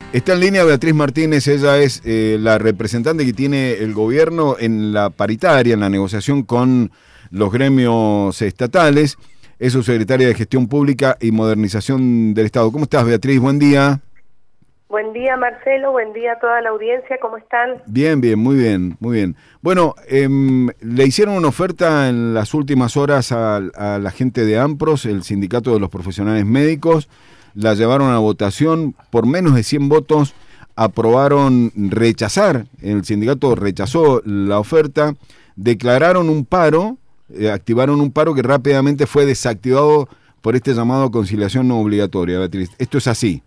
Está en línea Beatriz Martínez, ella es la representante que tiene el gobierno en la paritaria, en la negociación con los gremios estatales. Es subsecretaria de Gestión Pública y Modernización del Estado. ¿Cómo estás, Beatriz? Buen día. Buen día, Marcelo. Buen día a toda la audiencia. ¿Cómo están? Bien, bien, muy bien, muy bien. Bueno, le hicieron una oferta en las últimas horas a la gente de AMPROS, el Sindicato de los Profesionales Médicos. La llevaron a votación, por menos de 100 votos aprobaron rechazar, el sindicato rechazó la oferta, declararon un paro, activaron un paro que rápidamente fue desactivado por este llamado a conciliación no obligatoria, Beatriz. ¿Esto es así?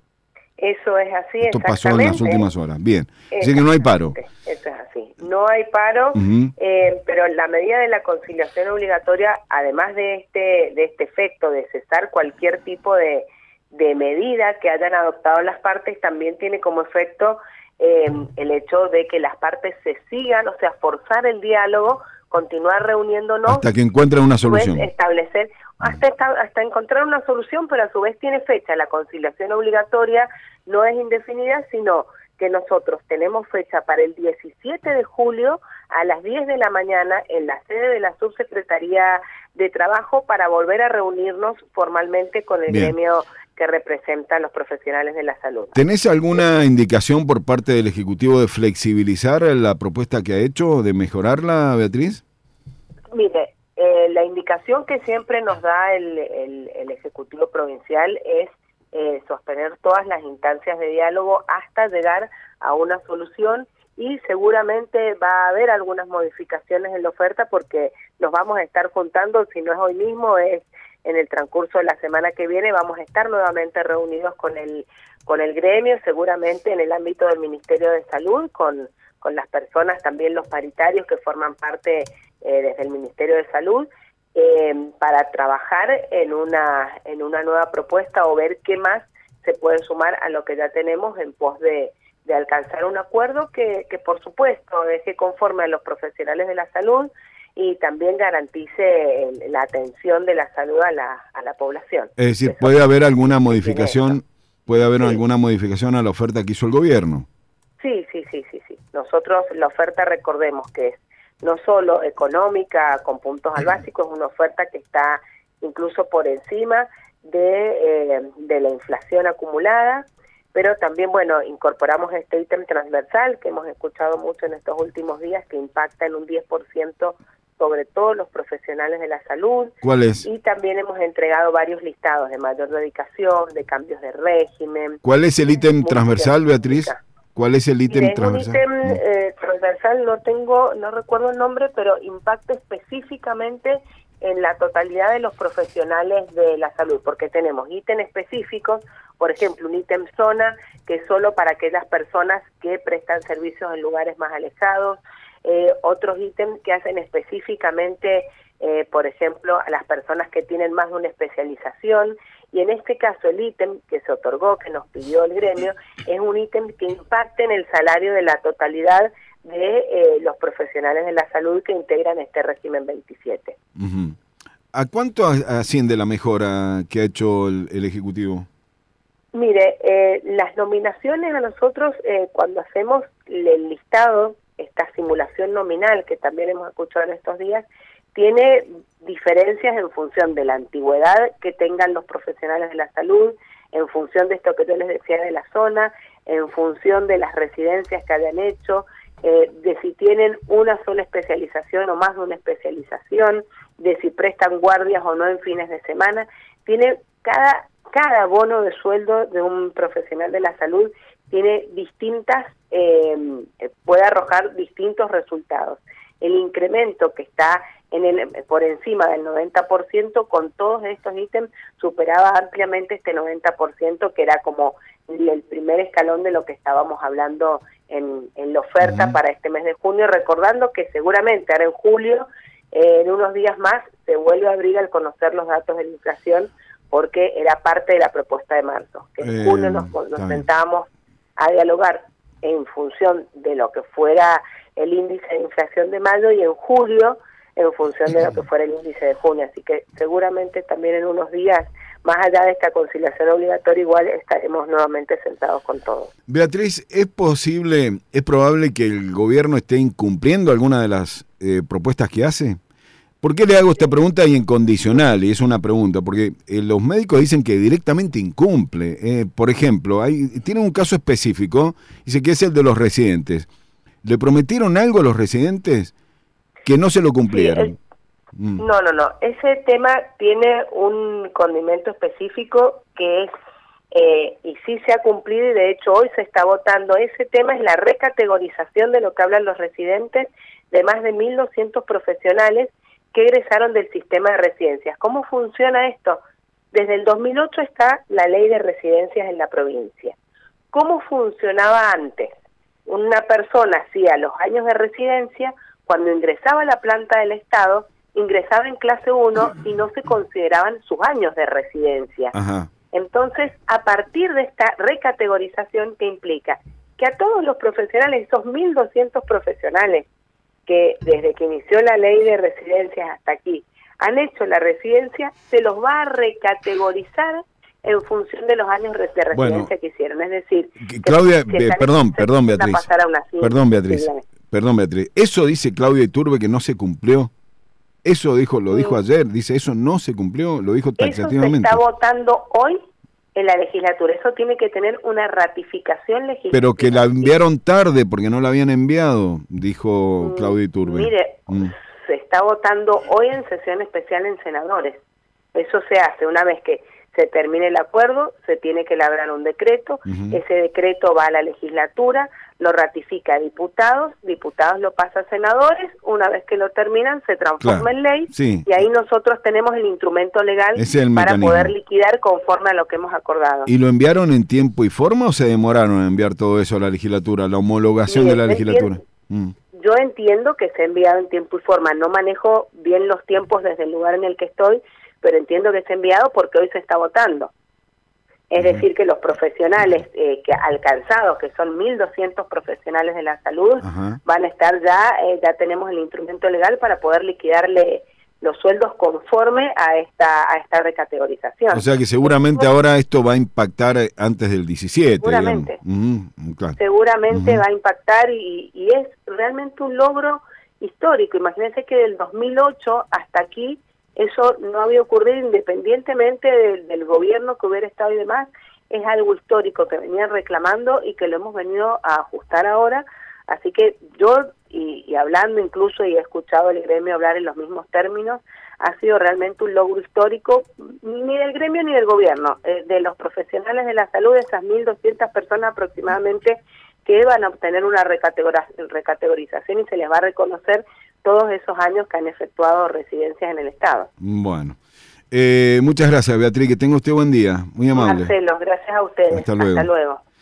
Eso es así, Esto pasó en las últimas horas, bien. Así que no hay paro. Eso es así, no hay paro, pero la medida de la conciliación obligatoria, además de este efecto de cesar cualquier tipo de medida que hayan adoptado las partes, también tiene como efecto el hecho de que las partes se sigan, o sea, forzar el diálogo, continuar reuniéndonos. Hasta que encuentren una solución. Establecer, hasta encontrar una solución, pero a su vez tiene fecha. La conciliación obligatoria no es indefinida, sino que nosotros tenemos fecha para el 17 de julio a las 10 de la mañana en la sede de la Subsecretaría de Trabajo para volver a reunirnos formalmente con el gremio que representan los profesionales de la salud. ¿Tenés alguna indicación por parte del Ejecutivo de flexibilizar la propuesta que ha hecho, de mejorarla, Beatriz? Mire, la indicación que siempre nos da el Ejecutivo Provincial es sostener todas las instancias de diálogo hasta llegar a una solución, y seguramente va a haber algunas modificaciones en la oferta porque nos vamos a estar juntando, si no es hoy mismo, es en el transcurso de la semana que viene, vamos a estar nuevamente reunidos con el gremio, seguramente en el ámbito del Ministerio de Salud, con las personas, también los paritarios que forman parte desde el Ministerio de Salud, para trabajar en una nueva propuesta o ver qué más se puede sumar a lo que ya tenemos en pos de alcanzar un acuerdo que por supuesto deje conforme a los profesionales de la salud y también garantice la atención de la salud a la población. Es decir, ¿puede haber alguna modificación? ¿Puede haber alguna modificación a la oferta que hizo el gobierno? Sí. Nosotros la oferta, recordemos que es no solo económica con puntos al básico, es una oferta que está incluso por encima de la inflación acumulada, pero también, bueno, incorporamos este ítem transversal que hemos escuchado mucho en estos últimos días, que impacta en un 10% sobre todos los profesionales de la salud. ¿Cuál es? Y también hemos entregado varios listados de mayor dedicación, de cambios de régimen. ¿Cuál es el ítem transversal, Beatriz? ¿Cuál es el ítem transversal? Un ítem transversal, no recuerdo el nombre, pero impacta específicamente en la totalidad de los profesionales de la salud, porque tenemos ítems específicos, por ejemplo, un ítem zona, que es solo para aquellas personas que prestan servicios en lugares más alejados, otros ítems que hacen específicamente, por ejemplo, a las personas que tienen más de una especialización, y en este caso el ítem que se otorgó, que nos pidió el gremio, es un ítem que impacte en el salario de la totalidad de los profesionales de la salud que integran este régimen 27. ¿A cuánto asciende la mejora que ha hecho el Ejecutivo? Mire, las nominaciones a nosotros, cuando hacemos el listado, esta simulación nominal que también hemos escuchado en estos días, tiene diferencias en función de la antigüedad que tengan los profesionales de la salud, en función de esto que yo les decía de la zona, en función de las residencias que hayan hecho, de si tienen una sola especialización o más de una especialización, de si prestan guardias o no en fines de semana. Tiene cada bono de sueldo de un profesional de la salud tiene distintas, puede arrojar distintos resultados. El incremento que está por encima del 90%, con todos estos ítems, superaba ampliamente este 90%, que era como el primer escalón de lo que estábamos hablando en la oferta para este mes de junio, recordando que seguramente ahora en julio, en unos días más, se vuelve a abrir al conocer los datos de la inflación, porque era parte de la propuesta de marzo, que en junio nos sentábamos a dialogar en función de lo que fuera el índice de inflación de mayo, y en julio en función de lo que fuera el índice de junio. Así que seguramente también en unos días más allá de esta conciliación obligatoria, igual estaremos nuevamente sentados con todos. Beatriz, ¿es probable que el gobierno esté incumpliendo alguna de las propuestas que hace? ¿Por qué le hago esta pregunta y en condicional? Y es una pregunta, porque los médicos dicen que directamente incumple. Por ejemplo, tiene un caso específico, dice que es el de los residentes. ¿Le prometieron algo a los residentes que no se lo cumplieron? No. Ese tema tiene un condimento específico que es, y sí se ha cumplido, y de hecho hoy se está votando. Ese tema es la recategorización de lo que hablan los residentes de más de 1.200 profesionales que egresaron del sistema de residencias. ¿Cómo funciona esto? Desde el 2008 está la ley de residencias en la provincia. ¿Cómo funcionaba antes? Una persona hacía los años de residencia, cuando ingresaba a la planta del Estado, ingresaba en clase 1 y no se consideraban sus años de residencia. Ajá. Entonces, a partir de esta recategorización, que implica que a todos los profesionales, esos 1.200 profesionales que desde que inició la ley de residencias hasta aquí han hecho la residencia, se los va a recategorizar en función de los años de residencia que hicieron. Es decir, Claudia, perdón, Beatriz. Perdón, Beatriz. ¿Eso dice Claudia Iturbe que no se cumplió? Eso lo dijo ayer, dice eso no se cumplió, lo dijo taxativamente. Eso se está votando hoy en la legislatura, eso tiene que tener una ratificación legislativa. Pero que la enviaron tarde porque no la habían enviado, dijo Claudia Iturbe. Mire, se está votando hoy en sesión especial en senadores. Eso se hace una vez que se termine el acuerdo, se tiene que elaborar un decreto, ese decreto va a la legislatura, lo ratifica diputados lo pasa a senadores, una vez que lo terminan se transforma en ley, y ahí nosotros tenemos el instrumento legal para poder liquidar conforme a lo que hemos acordado. ¿Y lo enviaron en tiempo y forma o se demoraron en enviar todo eso a la legislatura, la homologación de la legislatura? Yo entiendo que se ha enviado en tiempo y forma, no manejo bien los tiempos desde el lugar en el que estoy, pero entiendo que se ha enviado porque hoy se está votando. Es decir, que los profesionales que alcanzados, que son 1.200 profesionales de la salud, van a estar ya tenemos el instrumento legal para poder liquidarle los sueldos conforme a esta recategorización. O sea que seguramente ahora esto va a impactar antes del 17. Seguramente. Claro. Seguramente va a impactar y es realmente un logro histórico. Imagínense que del 2008 hasta aquí eso no había ocurrido independientemente del gobierno que hubiera estado y demás. Es algo histórico que venían reclamando y que lo hemos venido a ajustar ahora. Así que yo, y hablando incluso, y he escuchado el gremio hablar en los mismos términos, ha sido realmente un logro histórico, ni del gremio ni del gobierno, de los profesionales de la salud, esas 1.200 personas aproximadamente que van a obtener una recategorización y se les va a reconocer todos esos años que han efectuado residencias en el Estado. Bueno, muchas gracias, Beatriz, que tenga usted buen día, muy amable. Marcelo, gracias a ustedes. Hasta luego. Hasta luego.